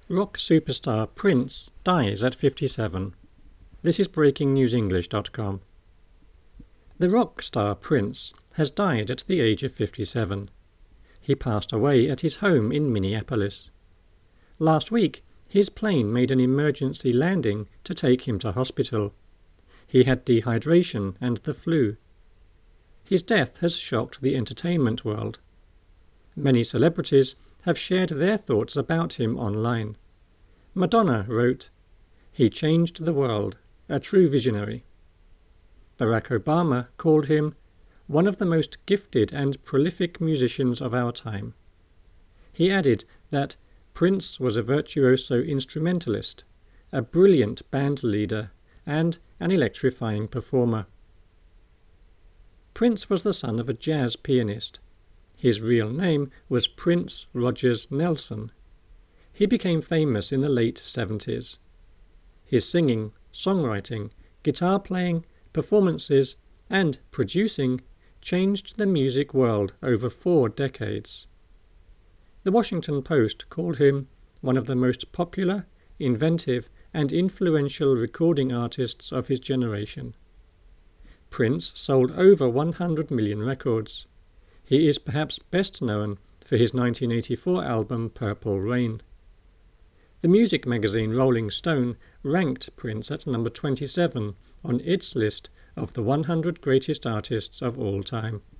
Rock superstar Prince dies at 57. This is BreakingNewsEnglish.com. The rock star Prince has died at the age of 57. He passed away at his home in Minneapolis. Last week, his plane made an emergency landing to take him to hospital. He had dehydration and the flu. His death has shocked the entertainment world. Many celebrities have shared their thoughts about him online. Madonna wrote, "He changed the world, a true visionary." Barack Obama called him one of the most gifted and prolific musicians of our time. He added that Prince was a virtuoso instrumentalist, a brilliant band leader, and an electrifying performer. Prince was the son of a jazz pianist. His real name was Prince Rogers Nelson. He became famous in the late 70s. His singing, songwriting, guitar playing, performances, and producing changed the music world over 4 decades. The Washington Post called him one of the most popular, inventive, and influential recording artists of his generation. Prince sold over 100 million records. He is perhaps best known for his 1984 album Purple Rain. The music magazine Rolling Stone ranked Prince at number 27 on its list of the 100 greatest artists of all time.